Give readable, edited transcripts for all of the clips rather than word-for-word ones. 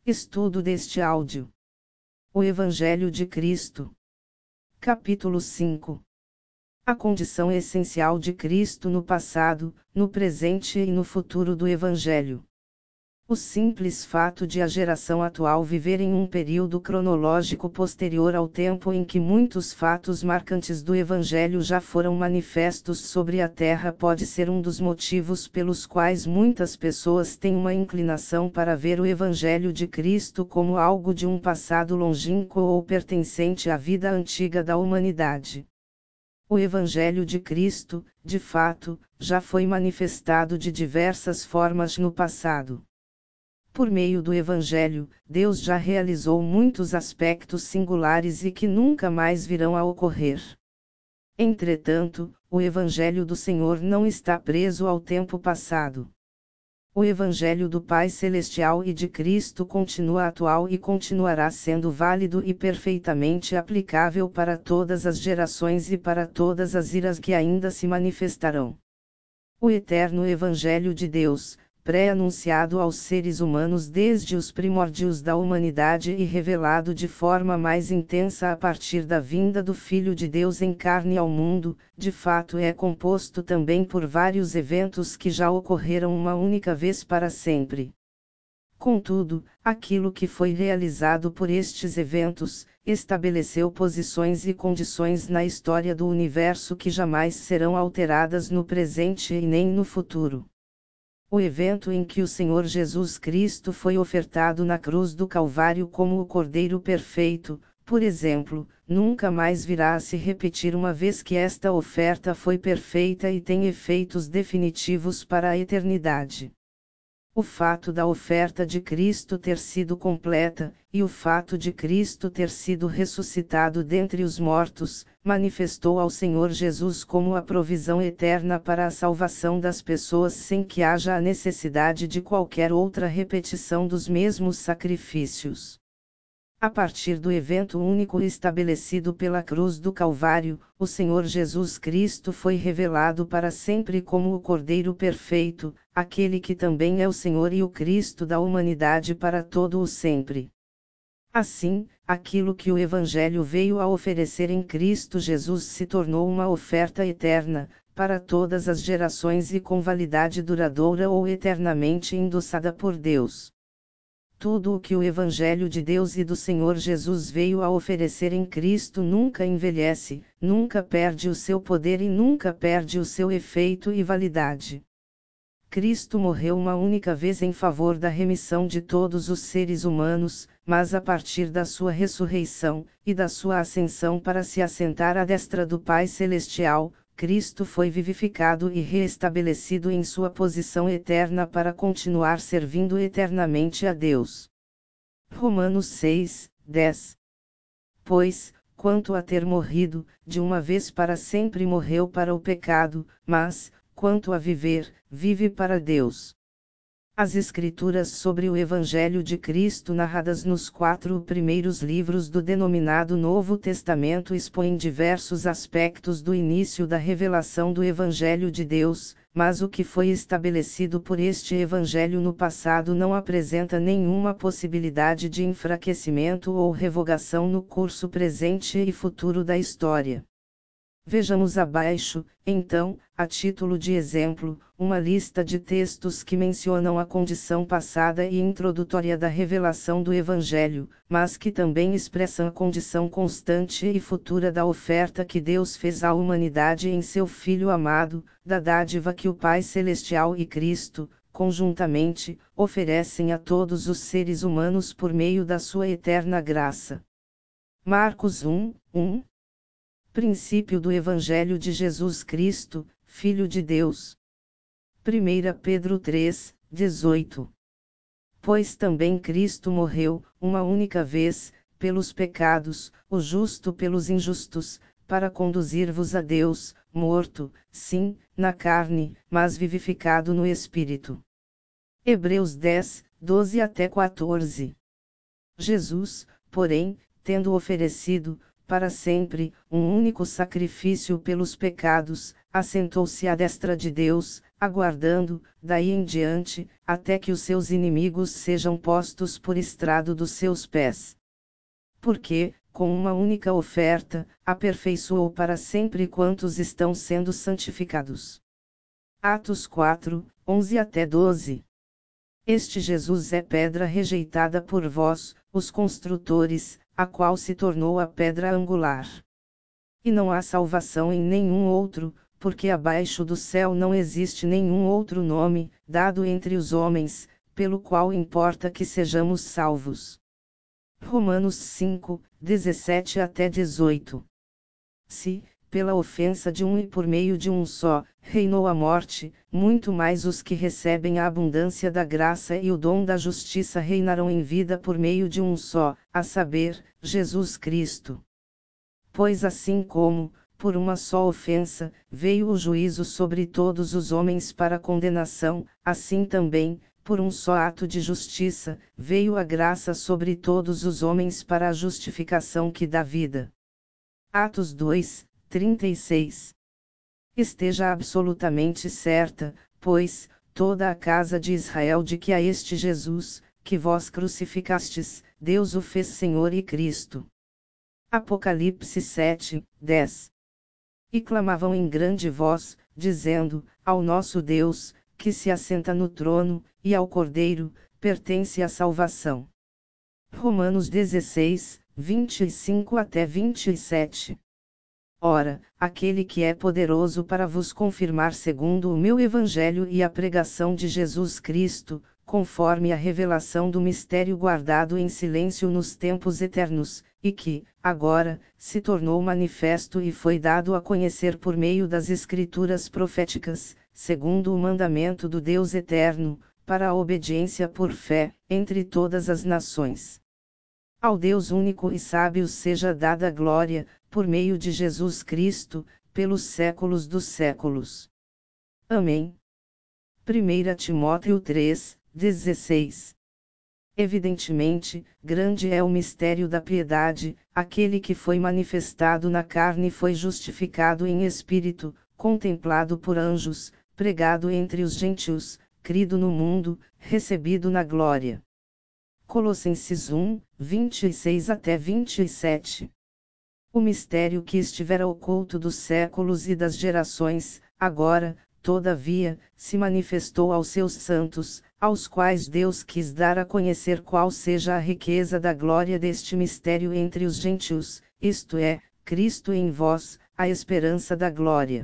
Estudo deste áudio. O Evangelho de Cristo. Capítulo 5. A condição essencial de Cristo no passado, no presente e no futuro do Evangelho. O simples fato de a geração atual viver em um período cronológico posterior ao tempo em que muitos fatos marcantes do Evangelho já foram manifestos sobre a Terra pode ser um dos motivos pelos quais muitas pessoas têm uma inclinação para ver o Evangelho de Cristo como algo de um passado longínquo ou pertencente à vida antiga da humanidade. O Evangelho de Cristo, de fato, já foi manifestado de diversas formas no passado. Por meio do Evangelho, Deus já realizou muitos aspectos singulares e que nunca mais virão a ocorrer. Entretanto, o Evangelho do Senhor não está preso ao tempo passado. O Evangelho do Pai Celestial e de Cristo continua atual e continuará sendo válido e perfeitamente aplicável para todas as gerações e para todas as eras que ainda se manifestarão. O eterno Evangelho de Deus, pré-anunciado aos seres humanos desde os primórdios da humanidade e revelado de forma mais intensa a partir da vinda do Filho de Deus em carne ao mundo, de fato é composto também por vários eventos que já ocorreram uma única vez para sempre. Contudo, aquilo que foi realizado por estes eventos, estabeleceu posições e condições na história do universo que jamais serão alteradas no presente e nem no futuro. O evento em que o Senhor Jesus Cristo foi ofertado na cruz do Calvário como o Cordeiro perfeito, por exemplo, nunca mais virá a se repetir uma vez que esta oferta foi perfeita e tem efeitos definitivos para a eternidade. O fato da oferta de Cristo ter sido completa, e o fato de Cristo ter sido ressuscitado dentre os mortos, manifestou ao Senhor Jesus como a provisão eterna para a salvação das pessoas sem que haja a necessidade de qualquer outra repetição dos mesmos sacrifícios. A partir do evento único estabelecido pela cruz do Calvário, o Senhor Jesus Cristo foi revelado para sempre como o Cordeiro perfeito, aquele que também é o Senhor e o Cristo da humanidade para todo o sempre. Assim, aquilo que o Evangelho veio a oferecer em Cristo Jesus se tornou uma oferta eterna, para todas as gerações e com validade duradoura ou eternamente endossada por Deus. Tudo o que o Evangelho de Deus e do Senhor Jesus veio a oferecer em Cristo nunca envelhece, nunca perde o seu poder e nunca perde o seu efeito e validade. Cristo morreu uma única vez em favor da remissão de todos os seres humanos, mas a partir da sua ressurreição, e da sua ascensão para se assentar à destra do Pai Celestial, Cristo foi vivificado e reestabelecido em sua posição eterna para continuar servindo eternamente a Deus. Romanos 6, 10. Pois, quanto a ter morrido, de uma vez para sempre morreu para o pecado, mas, quanto a viver, vive para Deus. As Escrituras sobre o Evangelho de Cristo narradas nos 4 primeiros livros do denominado Novo Testamento expõem diversos aspectos do início da revelação do Evangelho de Deus, mas o que foi estabelecido por este Evangelho no passado não apresenta nenhuma possibilidade de enfraquecimento ou revogação no curso presente e futuro da história. Vejamos abaixo, então, a título de exemplo, uma lista de textos que mencionam a condição passada e introdutória da revelação do Evangelho, mas que também expressam a condição constante e futura da oferta que Deus fez à humanidade em seu Filho amado, da dádiva que o Pai Celestial e Cristo, conjuntamente, oferecem a todos os seres humanos por meio da sua eterna graça. Marcos 1, 1. Princípio do Evangelho de Jesus Cristo, Filho de Deus. 1 Pedro 3, 18. Pois também Cristo morreu, uma única vez, pelos pecados, o justo pelos injustos, para conduzir-vos a Deus, morto, sim, na carne, mas vivificado no Espírito. Hebreus 10, 12 até 14. Jesus, porém, tendo oferecido, para sempre, um único sacrifício pelos pecados, assentou-se à destra de Deus, aguardando, daí em diante, até que os seus inimigos sejam postos por estrado dos seus pés. Porque, com uma única oferta, aperfeiçoou para sempre quantos estão sendo santificados. Atos 4, 11 até 12. Este Jesus é pedra rejeitada por vós, os construtores, a qual se tornou a pedra angular. E não há salvação em nenhum outro, porque abaixo do céu não existe nenhum outro nome, dado entre os homens, pelo qual importa que sejamos salvos. Romanos 5, 17 até 18. Se, pela ofensa de um e por meio de um só, reinou a morte, muito mais os que recebem a abundância da graça e o dom da justiça reinarão em vida por meio de um só, a saber, Jesus Cristo. Pois assim como, por uma só ofensa, veio o juízo sobre todos os homens para condenação, assim também, por um só ato de justiça, veio a graça sobre todos os homens para a justificação que dá vida. Atos 2, 36. Esteja absolutamente certa, pois, toda a casa de Israel de que a este Jesus, que vós crucificastes, Deus o fez Senhor e Cristo. Apocalipse 7, 10. E clamavam em grande voz, dizendo, ao nosso Deus, que se assenta no trono, e ao Cordeiro, pertence a salvação. Romanos 16, 25 até 27. Ora, aquele que é poderoso para vos confirmar segundo o meu evangelho e a pregação de Jesus Cristo, conforme a revelação do mistério guardado em silêncio nos tempos eternos, e que, agora, se tornou manifesto e foi dado a conhecer por meio das Escrituras proféticas, segundo o mandamento do Deus eterno, para a obediência por fé, entre todas as nações. Ao Deus único e sábio seja dada a glória, por meio de Jesus Cristo, pelos séculos dos séculos. Amém. 1 Timóteo 3, 16. Evidentemente, grande é o mistério da piedade, aquele que foi manifestado na carne foi justificado em espírito, contemplado por anjos, pregado entre os gentios, crido no mundo, recebido na glória. Colossenses 1, 26 até 27. O mistério que estivera oculto dos séculos e das gerações, agora, todavia, se manifestou aos seus santos, aos quais Deus quis dar a conhecer qual seja a riqueza da glória deste mistério entre os gentios, isto é, Cristo em vós, a esperança da glória.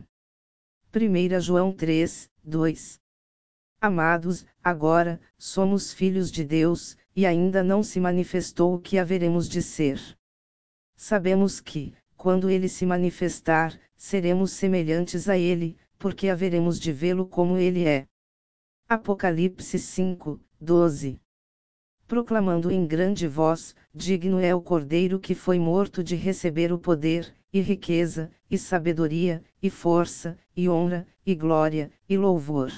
1 João 3, 2. Amados, agora, somos filhos de Deus, e ainda não se manifestou o que haveremos de ser. Sabemos que, quando ele se manifestar, seremos semelhantes a ele, porque haveremos de vê-lo como ele é. Apocalipse 5, 12. Proclamando em grande voz, digno é o Cordeiro que foi morto de receber o poder, e riqueza, e sabedoria, e força, e honra, e glória, e louvor.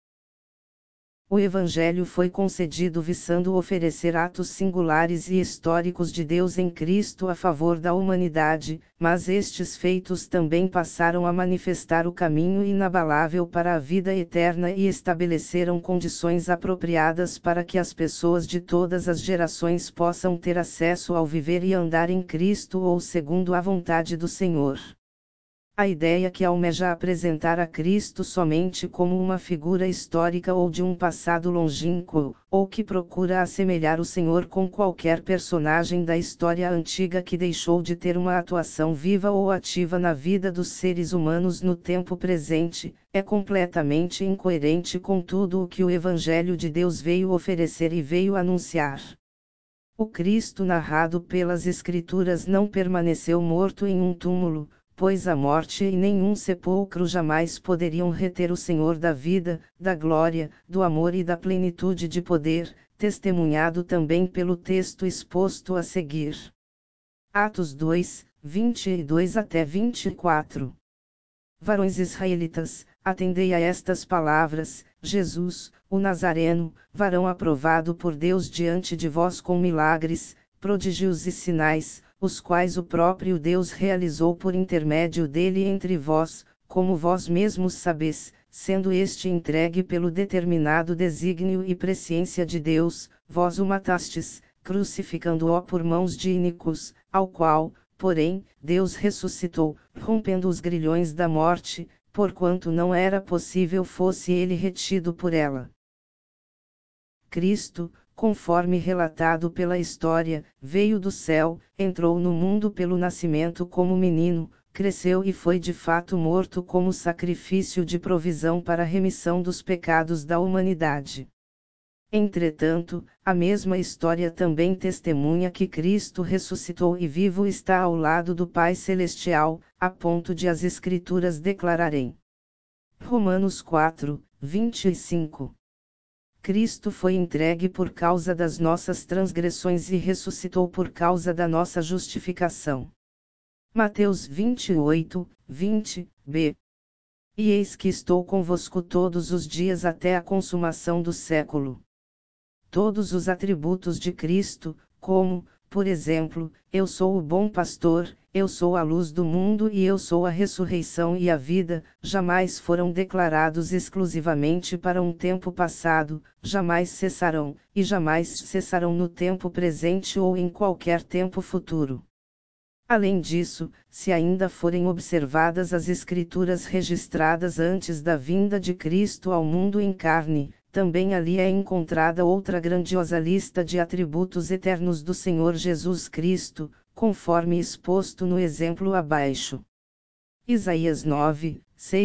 O Evangelho foi concedido visando oferecer atos singulares e históricos de Deus em Cristo a favor da humanidade, mas estes feitos também passaram a manifestar o caminho inabalável para a vida eterna e estabeleceram condições apropriadas para que as pessoas de todas as gerações possam ter acesso ao viver e andar em Cristo ou segundo a vontade do Senhor. A ideia que almeja apresentar a Cristo somente como uma figura histórica ou de um passado longínquo, ou que procura assemelhar o Senhor com qualquer personagem da história antiga que deixou de ter uma atuação viva ou ativa na vida dos seres humanos no tempo presente, é completamente incoerente com tudo o que o Evangelho de Deus veio oferecer e veio anunciar. O Cristo narrado pelas Escrituras não permaneceu morto em um túmulo, pois a morte e nenhum sepulcro jamais poderiam reter o Senhor da vida, da glória, do amor e da plenitude de poder, testemunhado também pelo texto exposto a seguir. Atos 2, 22 até 24. Varões israelitas, atendei a estas palavras: Jesus, o Nazareno, varão aprovado por Deus diante de vós com milagres, prodígios e sinais, os quais o próprio Deus realizou por intermédio dele entre vós, como vós mesmos sabeis, sendo este entregue pelo determinado desígnio e presciência de Deus, vós o matastes, crucificando-o por mãos de ínicos, ao qual, porém, Deus ressuscitou, rompendo os grilhões da morte, porquanto não era possível fosse ele retido por ela. Cristo, conforme relatado pela história, veio do céu, entrou no mundo pelo nascimento como menino, cresceu e foi de fato morto como sacrifício de provisão para a remissão dos pecados da humanidade. Entretanto, a mesma história também testemunha que Cristo ressuscitou e vivo está ao lado do Pai Celestial, a ponto de as Escrituras declararem. Romanos 4, 25. Cristo foi entregue por causa das nossas transgressões e ressuscitou por causa da nossa justificação. Mateus 28, 20b. E eis que estou convosco todos os dias até a consumação do século. Todos os atributos de Cristo, como, por exemplo, eu sou o bom pastor, eu sou a luz do mundo e eu sou a ressurreição e a vida, jamais foram declarados exclusivamente para um tempo passado, jamais cessarão, e jamais cessarão no tempo presente ou em qualquer tempo futuro. Além disso, se ainda forem observadas as Escrituras registradas antes da vinda de Cristo ao mundo em carne, também ali é encontrada outra grandiosa lista de atributos eternos do Senhor Jesus Cristo, conforme exposto no exemplo abaixo. Isaías 9,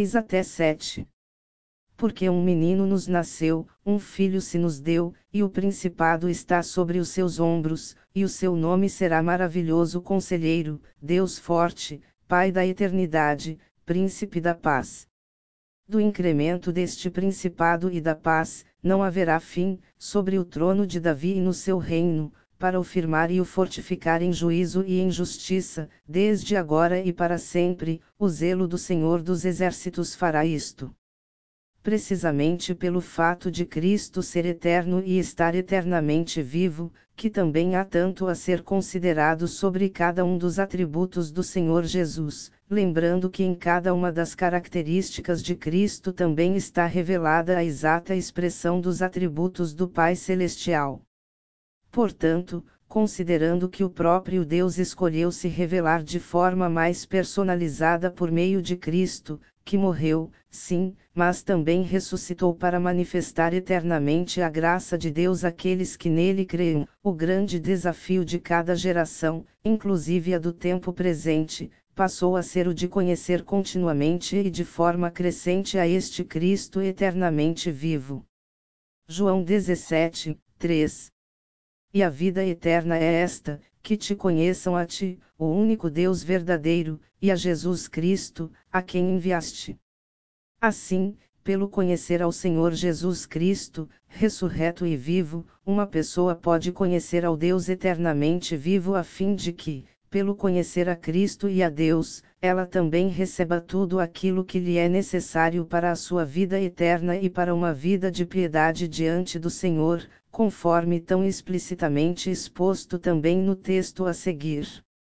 6-7. Porque um menino nos nasceu, um filho se nos deu, e o principado está sobre os seus ombros, e o seu nome será Maravilhoso Conselheiro, Deus Forte, Pai da Eternidade, Príncipe da Paz. Do incremento deste principado e da paz, não haverá fim, sobre o trono de Davi e no seu reino, para o firmar e o fortificar em juízo e em justiça, desde agora e para sempre, o zelo do Senhor dos Exércitos fará isto. Precisamente pelo fato de Cristo ser eterno e estar eternamente vivo, que também há tanto a ser considerado sobre cada um dos atributos do Senhor Jesus, lembrando que em cada uma das características de Cristo também está revelada a exata expressão dos atributos do Pai Celestial. Portanto, considerando que o próprio Deus escolheu se revelar de forma mais personalizada por meio de Cristo, que morreu, sim, mas também ressuscitou para manifestar eternamente a graça de Deus àqueles que nele creem, o grande desafio de cada geração, inclusive a do tempo presente, passou a ser o de conhecer continuamente e de forma crescente a este Cristo eternamente vivo. João 17, 3. E a vida eterna é esta, que te conheçam a ti, o único Deus verdadeiro, e a Jesus Cristo, a quem enviaste. Assim, pelo conhecer ao Senhor Jesus Cristo, ressurreto e vivo, uma pessoa pode conhecer ao Deus eternamente vivo a fim de que, pelo conhecer a Cristo e a Deus, ela também receba tudo aquilo que lhe é necessário para a sua vida eterna e para uma vida de piedade diante do Senhor, conforme tão explicitamente exposto também no texto a seguir.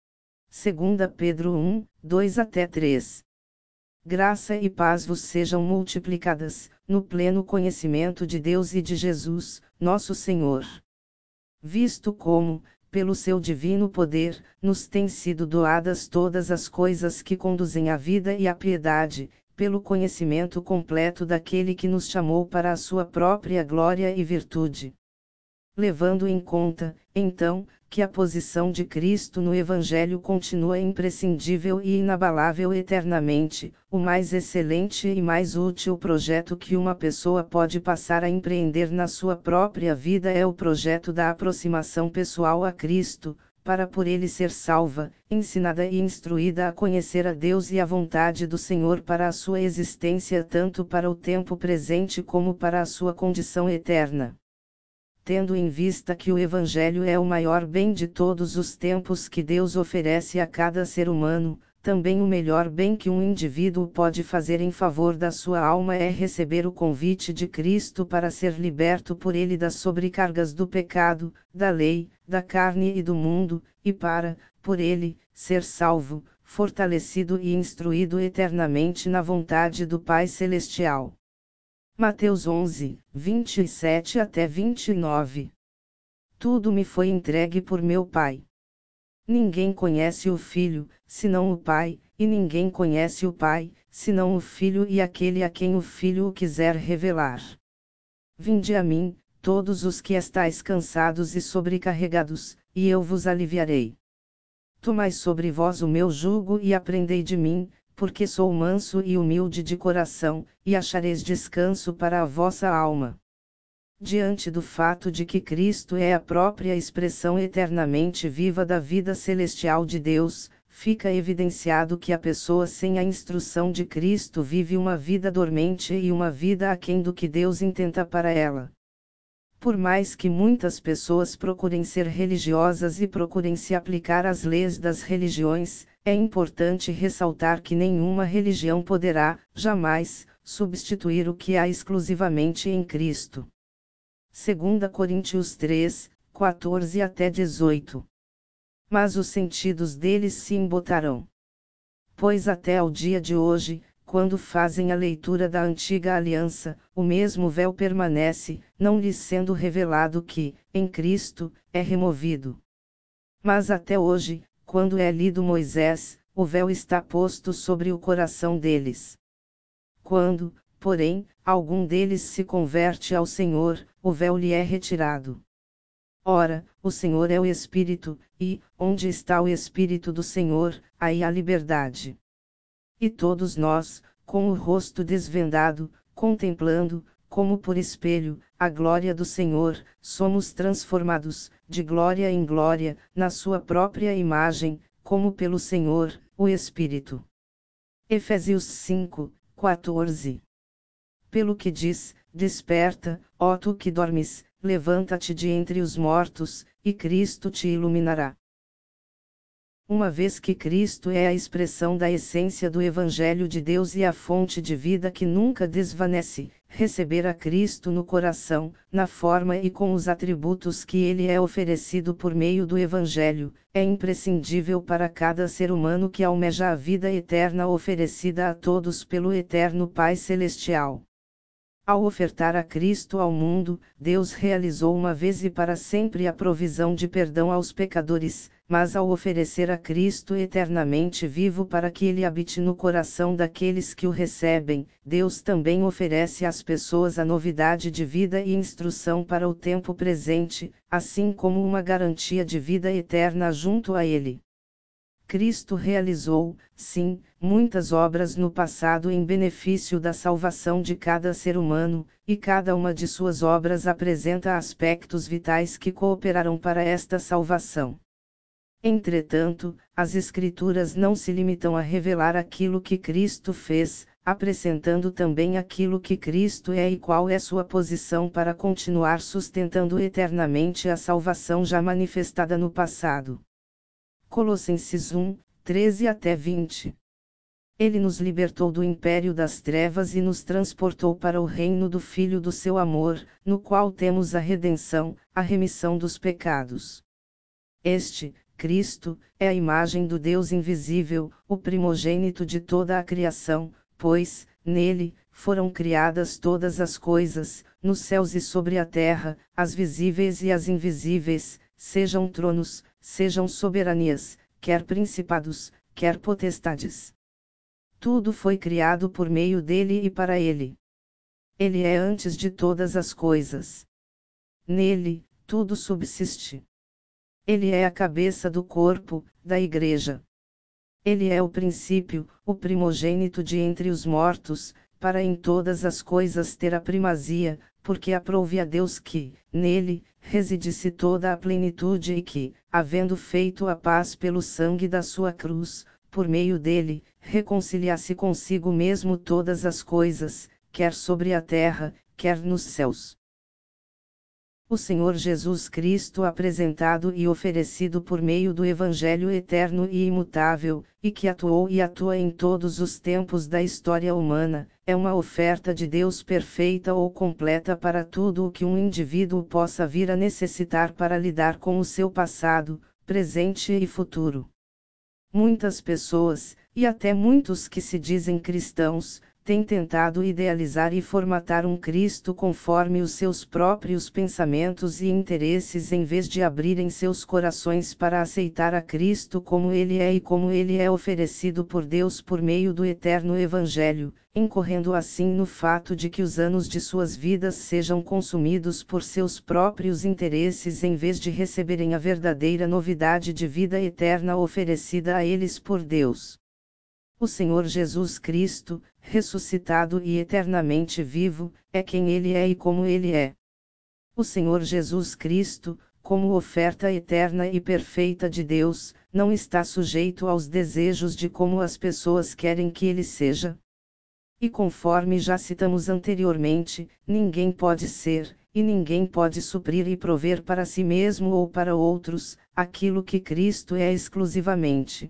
2 Pedro 1, 2-3. Graça e paz vos sejam multiplicadas, no pleno conhecimento de Deus e de Jesus, nosso Senhor. Visto como, pelo seu divino poder, nos têm sido doadas todas as coisas que conduzem à vida e à piedade, pelo conhecimento completo daquele que nos chamou para a sua própria glória e virtude. Levando em conta, então, que a posição de Cristo no Evangelho continua imprescindível e inabalável eternamente, o mais excelente e mais útil projeto que uma pessoa pode passar a empreender na sua própria vida é o projeto da aproximação pessoal a Cristo, para por ele ser salva, ensinada e instruída a conhecer a Deus e a vontade do Senhor para a sua existência tanto para o tempo presente como para a sua condição eterna. Tendo em vista que o Evangelho é o maior bem de todos os tempos que Deus oferece a cada ser humano, também o melhor bem que um indivíduo pode fazer em favor da sua alma é receber o convite de Cristo para ser liberto por ele das sobrecargas do pecado, da lei, da carne e do mundo, e para, por ele, ser salvo, fortalecido e instruído eternamente na vontade do Pai Celestial. Mateus 11, 27 até 29. Tudo me foi entregue por meu Pai. Ninguém conhece o Filho, senão o Pai, e ninguém conhece o Pai, senão o Filho e aquele a quem o Filho o quiser revelar. Vinde a mim, todos os que estáis cansados e sobrecarregados, e eu vos aliviarei. Tomai sobre vós o meu jugo e aprendei de mim, porque sou manso e humilde de coração, e achareis descanso para a vossa alma. Diante do fato de que Cristo é a própria expressão eternamente viva da vida celestial de Deus, fica evidenciado que a pessoa sem a instrução de Cristo vive uma vida dormente e uma vida aquém do que Deus intenta para ela. Por mais que muitas pessoas procurem ser religiosas e procurem se aplicar às leis das religiões, é importante ressaltar que nenhuma religião poderá, jamais, substituir o que há exclusivamente em Cristo. 2 Coríntios 3, 14 até 18. Mas os sentidos deles se embotarão. Pois até ao dia de hoje, quando fazem a leitura da antiga aliança, o mesmo véu permanece, não lhes sendo revelado que, em Cristo, é removido. Mas até hoje, quando é lido Moisés, o véu está posto sobre o coração deles. Quando, porém, algum deles se converte ao Senhor, o véu lhe é retirado. Ora, o Senhor é o Espírito, e, onde está o Espírito do Senhor, aí há liberdade. E todos nós, com o rosto desvendado, contemplando, como por espelho, a glória do Senhor, somos transformados, de glória em glória, na sua própria imagem, como pelo Senhor, o Espírito. Efésios 5, 14. Pelo que diz: desperta, ó tu que dormes, levanta-te de entre os mortos, e Cristo te iluminará. Uma vez que Cristo é a expressão da essência do Evangelho de Deus e a fonte de vida que nunca desvanece, receber a Cristo no coração, na forma e com os atributos que ele é oferecido por meio do Evangelho, é imprescindível para cada ser humano que almeja a vida eterna oferecida a todos pelo Eterno Pai Celestial. Ao ofertar a Cristo ao mundo, Deus realizou uma vez e para sempre a provisão de perdão aos pecadores, mas ao oferecer a Cristo eternamente vivo para que ele habite no coração daqueles que o recebem, Deus também oferece às pessoas a novidade de vida e instrução para o tempo presente, assim como uma garantia de vida eterna junto a ele. Cristo realizou, sim, muitas obras no passado em benefício da salvação de cada ser humano, e cada uma de suas obras apresenta aspectos vitais que cooperaram para esta salvação. Entretanto, as Escrituras não se limitam a revelar aquilo que Cristo fez, acrescentando também aquilo que Cristo é e qual é sua posição para continuar sustentando eternamente a salvação já manifestada no passado. Colossenses 1, 13 até 20. Ele nos libertou do império das trevas e nos transportou para o reino do Filho do seu amor, no qual temos a redenção, a remissão dos pecados. Este, Cristo, é a imagem do Deus invisível, o primogênito de toda a criação, pois, nele, foram criadas todas as coisas, nos céus e sobre a terra, as visíveis e as invisíveis, sejam tronos, sejam soberanias, quer principados, quer potestades. Tudo foi criado por meio dele e para ele. Ele é antes de todas as coisas. Nele, tudo subsiste. Ele é a cabeça do corpo, da Igreja. Ele é o princípio, o primogênito de entre os mortos, para em todas as coisas ter a primazia, porque aprouve a Deus que, nele, residisse toda a plenitude e que, havendo feito a paz pelo sangue da sua cruz, por meio dele, reconciliasse consigo mesmo todas as coisas, quer sobre a terra, quer nos céus. O Senhor Jesus Cristo apresentado e oferecido por meio do Evangelho eterno e imutável, e que atuou e atua em todos os tempos da história humana, é uma oferta de Deus perfeita ou completa para tudo o que um indivíduo possa vir a necessitar para lidar com o seu passado, presente e futuro. Muitas pessoas, e até muitos que se dizem cristãos, têm tentado idealizar e formatar um Cristo conforme os seus próprios pensamentos e interesses em vez de abrirem seus corações para aceitar a Cristo como ele é e como ele é oferecido por Deus por meio do eterno Evangelho, incorrendo assim no fato de que os anos de suas vidas sejam consumidos por seus próprios interesses em vez de receberem a verdadeira novidade de vida eterna oferecida a eles por Deus. O Senhor Jesus Cristo, ressuscitado e eternamente vivo, é quem Ele é e como Ele é. O Senhor Jesus Cristo, como oferta eterna e perfeita de Deus, não está sujeito aos desejos de como as pessoas querem que Ele seja. E conforme já citamos anteriormente, ninguém pode ser, e ninguém pode suprir e prover para si mesmo ou para outros, aquilo que Cristo é exclusivamente.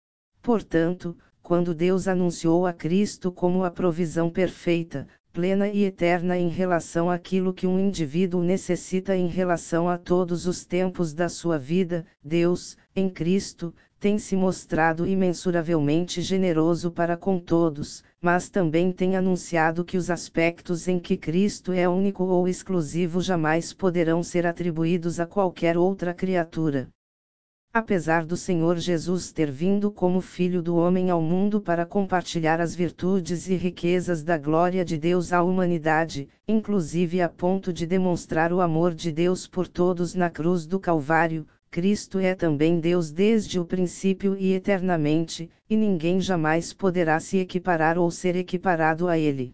Portanto, quando Deus anunciou a Cristo como a provisão perfeita, plena e eterna em relação àquilo que um indivíduo necessita em relação a todos os tempos da sua vida, Deus, em Cristo, tem se mostrado imensuravelmente generoso para com todos, mas também tem anunciado que os aspectos em que Cristo é único ou exclusivo jamais poderão ser atribuídos a qualquer outra criatura. Apesar do Senhor Jesus ter vindo como Filho do Homem ao mundo para compartilhar as virtudes e riquezas da glória de Deus à humanidade, inclusive a ponto de demonstrar o amor de Deus por todos na cruz do Calvário, Cristo é também Deus desde o princípio e eternamente, e ninguém jamais poderá se equiparar ou ser equiparado a Ele.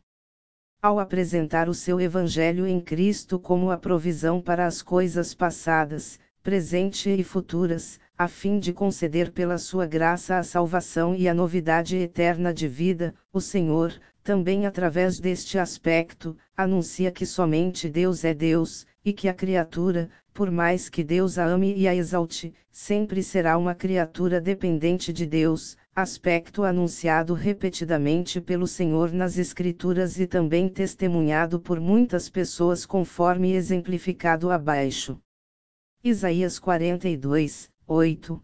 Ao apresentar o seu Evangelho em Cristo como a provisão para as coisas passadas, presente e futuras, a fim de conceder pela sua graça a salvação e a novidade eterna de vida, o Senhor, também através deste aspecto, anuncia que somente Deus é Deus, e que a criatura, por mais que Deus a ame e a exalte, sempre será uma criatura dependente de Deus, aspecto anunciado repetidamente pelo Senhor nas Escrituras e também testemunhado por muitas pessoas conforme exemplificado abaixo. Isaías 42, 8.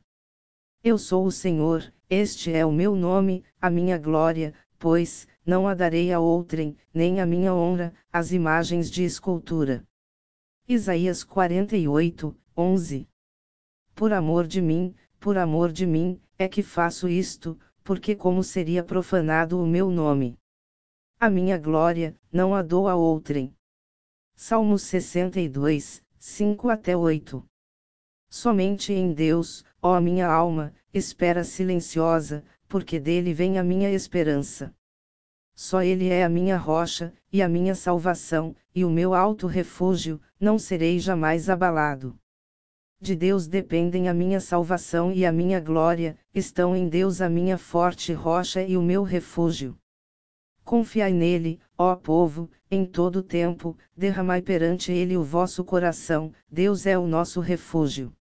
Eu sou o Senhor, este é o meu nome, a minha glória, pois, não a darei a outrem, nem a minha honra, às imagens de escultura. Isaías 48, 11. Por amor de mim, é que faço isto, porque como seria profanado o meu nome? A minha glória, não a dou a outrem. Salmos 62, 5 até 8. Somente em Deus, ó minha alma, espera silenciosa, porque dele vem a minha esperança. Só Ele é a minha rocha, e a minha salvação, e o meu alto refúgio, não serei jamais abalado. De Deus dependem a minha salvação e a minha glória, estão em Deus a minha forte rocha e o meu refúgio. Confiai nele, ó povo, em todo o tempo, derramai perante ele o vosso coração, Deus é o nosso refúgio.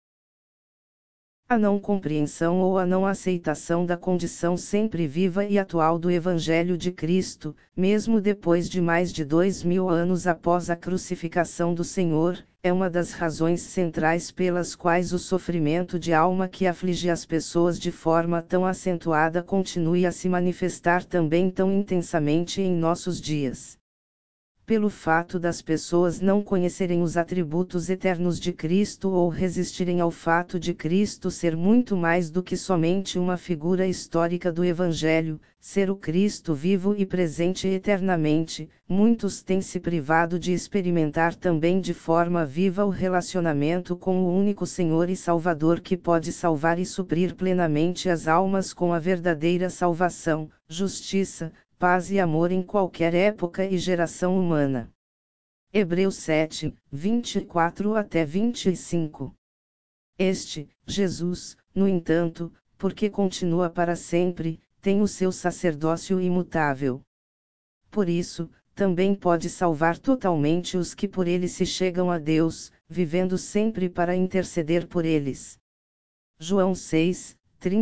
A não compreensão ou a não aceitação da condição sempre viva e atual do Evangelho de Cristo, mesmo depois de mais de 2000 anos após a crucificação do Senhor, é uma das razões centrais pelas quais o sofrimento de alma que aflige as pessoas de forma tão acentuada continue a se manifestar também tão intensamente em nossos dias. Pelo fato das pessoas não conhecerem os atributos eternos de Cristo ou resistirem ao fato de Cristo ser muito mais do que somente uma figura histórica do Evangelho, ser o Cristo vivo e presente eternamente, muitos têm se privado de experimentar também de forma viva o relacionamento com o único Senhor e Salvador que pode salvar e suprir plenamente as almas com a verdadeira salvação, justiça, paz e amor em qualquer época e geração humana. Hebreus 7, 24 até 25. Este, Jesus, no entanto, porque continua para sempre, tem o seu sacerdócio imutável. Por isso, também pode salvar totalmente os que por ele se chegam a Deus, vivendo sempre para interceder por eles. João 6,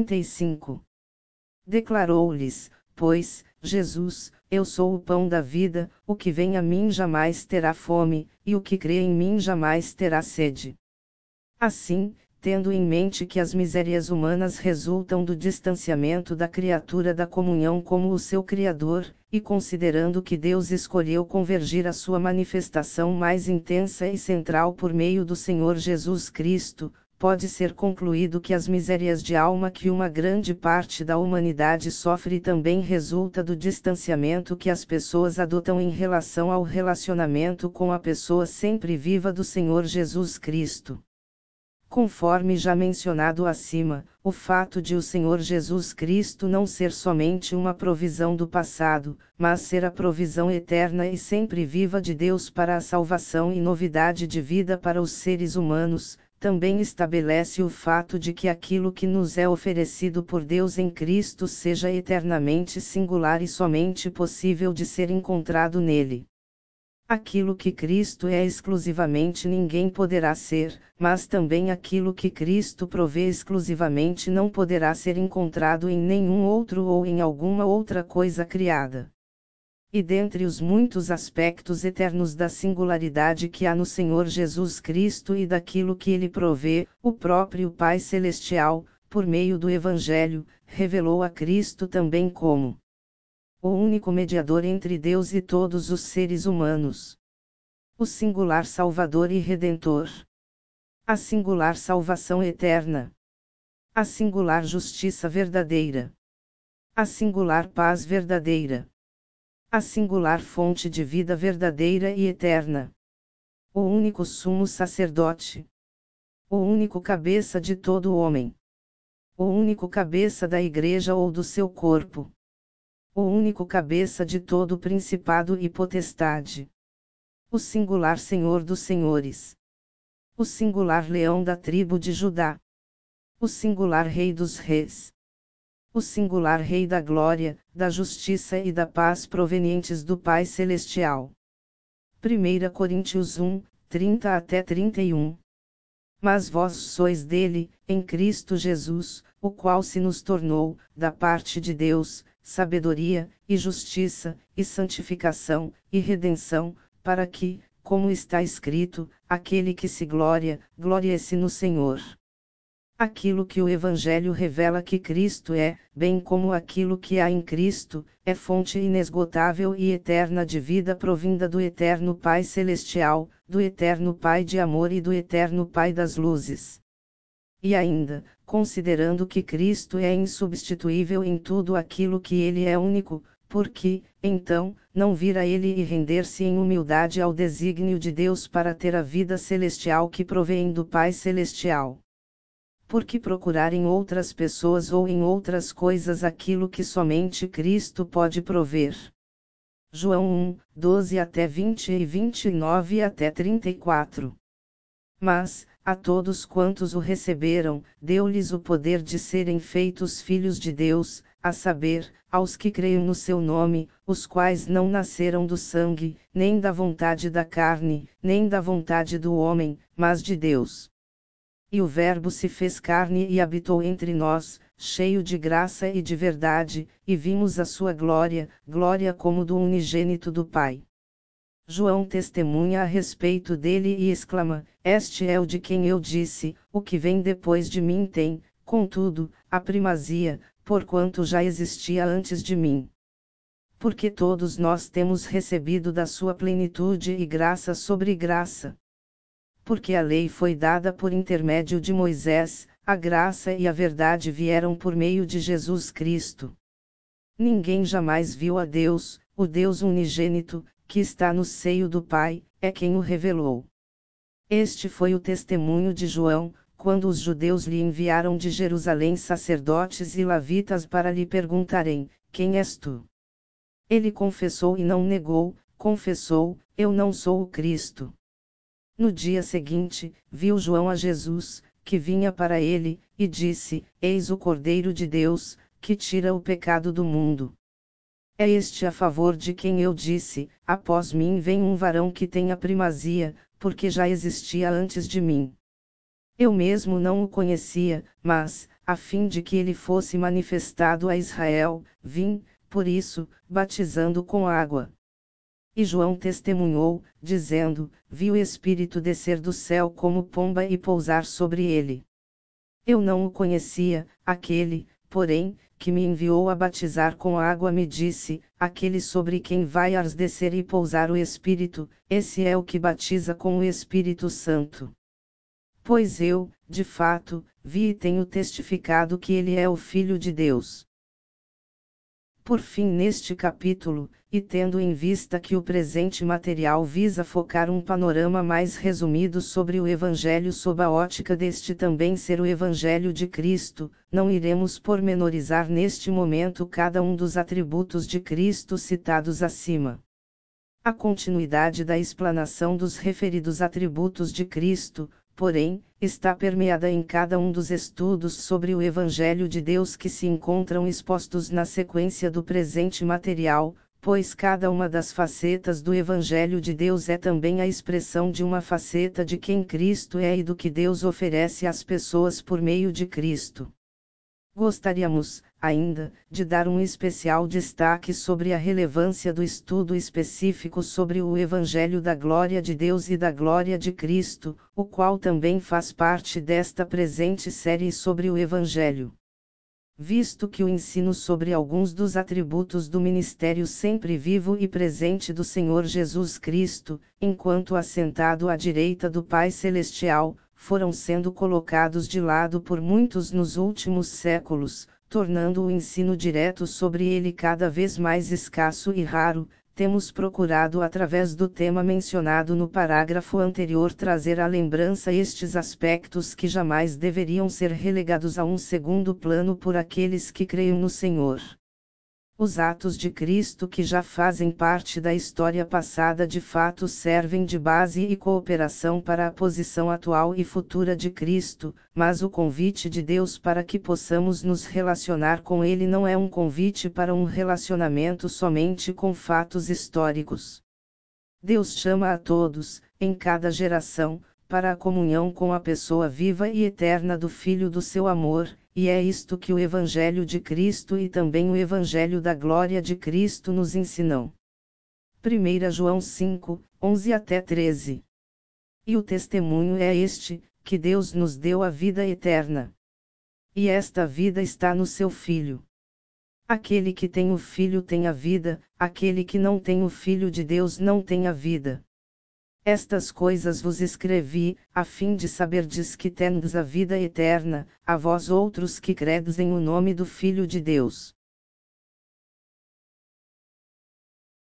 35. Declarou-lhes, pois, Jesus: Eu sou o pão da vida, o que vem a mim jamais terá fome, e o que crê em mim jamais terá sede. Assim, tendo em mente que as misérias humanas resultam do distanciamento da criatura da comunhão como o seu Criador, e considerando que Deus escolheu convergir a sua manifestação mais intensa e central por meio do Senhor Jesus Cristo, pode ser concluído que as misérias de alma que uma grande parte da humanidade sofre também resulta do distanciamento que as pessoas adotam em relação ao relacionamento com a pessoa sempre viva do Senhor Jesus Cristo. Conforme já mencionado acima, o fato de o Senhor Jesus Cristo não ser somente uma provisão do passado, mas ser a provisão eterna e sempre viva de Deus para a salvação e novidade de vida para os seres humanos, também estabelece o fato de que aquilo que nos é oferecido por Deus em Cristo seja eternamente singular e somente possível de ser encontrado nele. Aquilo que Cristo é exclusivamente ninguém poderá ser, mas também aquilo que Cristo provê exclusivamente não poderá ser encontrado em nenhum outro ou em alguma outra coisa criada. E dentre os muitos aspectos eternos da singularidade que há no Senhor Jesus Cristo e daquilo que ele provê, o próprio Pai Celestial, por meio do Evangelho, revelou a Cristo também como o único mediador entre Deus e todos os seres humanos. O singular Salvador e Redentor. A singular salvação eterna. A singular justiça verdadeira. A singular paz verdadeira. A singular fonte de vida verdadeira e eterna. O único sumo sacerdote. O único cabeça de todo homem. O único cabeça da igreja ou do seu corpo. O único cabeça de todo principado e potestade. O singular Senhor dos Senhores. O singular Leão da tribo de Judá. O singular Rei dos Reis. O singular Rei da glória, da justiça e da paz provenientes do Pai Celestial. 1 Coríntios 1, 30 até 31. Mas vós sois dele, em Cristo Jesus, o qual se nos tornou, da parte de Deus, sabedoria, e justiça, e santificação, e redenção, para que, como está escrito, aquele que se gloria, glorie-se no Senhor. Aquilo que o Evangelho revela que Cristo é, bem como aquilo que há em Cristo, é fonte inesgotável e eterna de vida provinda do eterno Pai Celestial, do eterno Pai de amor e do eterno Pai das luzes. E ainda, considerando que Cristo é insubstituível em tudo aquilo que ele é único, porque, então, não vir a ele e render-se em humildade ao desígnio de Deus para ter a vida celestial que provém do Pai Celestial? Por que procurar em outras pessoas ou em outras coisas aquilo que somente Cristo pode prover? João 1, 12 até 20 e 29 até 34. Mas, a todos quantos o receberam, deu-lhes o poder de serem feitos filhos de Deus, a saber, aos que creem no seu nome, os quais não nasceram do sangue, nem da vontade da carne, nem da vontade do homem, mas de Deus. E o Verbo se fez carne e habitou entre nós, cheio de graça e de verdade, e vimos a sua glória, glória como do unigênito do Pai. João testemunha a respeito dele e exclama: Este é o de quem eu disse, o que vem depois de mim tem, contudo, a primazia, porquanto já existia antes de mim. Porque todos nós temos recebido da sua plenitude e graça sobre graça. Porque a lei foi dada por intermédio de Moisés, a graça e a verdade vieram por meio de Jesus Cristo. Ninguém jamais viu a Deus, o Deus unigênito, que está no seio do Pai, é quem o revelou. Este foi o testemunho de João, quando os judeus lhe enviaram de Jerusalém sacerdotes e levitas para lhe perguntarem: Quem és tu? Ele confessou e não negou, confessou: Eu não sou o Cristo. No dia seguinte, viu João a Jesus, que vinha para ele, e disse: Eis o Cordeiro de Deus, que tira o pecado do mundo. É este a favor de quem eu disse: após mim vem um varão que tem a primazia, porque já existia antes de mim. Eu mesmo não o conhecia, mas, a fim de que ele fosse manifestado a Israel, vim, por isso, batizando com água. E João testemunhou, dizendo: vi o Espírito descer do céu como pomba e pousar sobre ele. Eu não o conhecia, aquele, porém, que me enviou a batizar com água me disse: aquele sobre quem vai descer e pousar o Espírito, esse é o que batiza com o Espírito Santo. Pois eu, de fato, vi e tenho testificado que ele é o Filho de Deus. Por fim, neste capítulo, e tendo em vista que o presente material visa focar um panorama mais resumido sobre o Evangelho sob a ótica deste também ser o Evangelho de Cristo, não iremos pormenorizar neste momento cada um dos atributos de Cristo citados acima. A continuidade da explanação dos referidos atributos de Cristo, porém, está permeada em cada um dos estudos sobre o Evangelho de Deus que se encontram expostos na sequência do presente material, pois cada uma das facetas do Evangelho de Deus é também a expressão de uma faceta de quem Cristo é e do que Deus oferece às pessoas por meio de Cristo. Gostaríamos, ainda, de dar um especial destaque sobre a relevância do estudo específico sobre o Evangelho da Glória de Deus e da Glória de Cristo, o qual também faz parte desta presente série sobre o Evangelho. Visto que o ensino sobre alguns dos atributos do ministério sempre vivo e presente do Senhor Jesus Cristo, enquanto assentado à direita do Pai Celestial, foram sendo colocados de lado por muitos nos últimos séculos, tornando o ensino direto sobre ele cada vez mais escasso e raro, temos procurado através do tema mencionado no parágrafo anterior trazer à lembrança estes aspectos que jamais deveriam ser relegados a um segundo plano por aqueles que creem no Senhor. Os atos de Cristo que já fazem parte da história passada de fato servem de base e cooperação para a posição atual e futura de Cristo, mas o convite de Deus para que possamos nos relacionar com Ele não é um convite para um relacionamento somente com fatos históricos. Deus chama a todos, em cada geração, para a comunhão com a pessoa viva e eterna do Filho do seu amor, e é isto que o Evangelho de Cristo e também o Evangelho da Glória de Cristo nos ensinam. 1 João 5, 11 até 13. E o testemunho é este, que Deus nos deu a vida eterna. E esta vida está no seu Filho. Aquele que tem o Filho tem a vida, aquele que não tem o Filho de Deus não tem a vida. Estas coisas vos escrevi, a fim de saberdes que tendes a vida eterna, a vós outros que credes em o nome do Filho de Deus.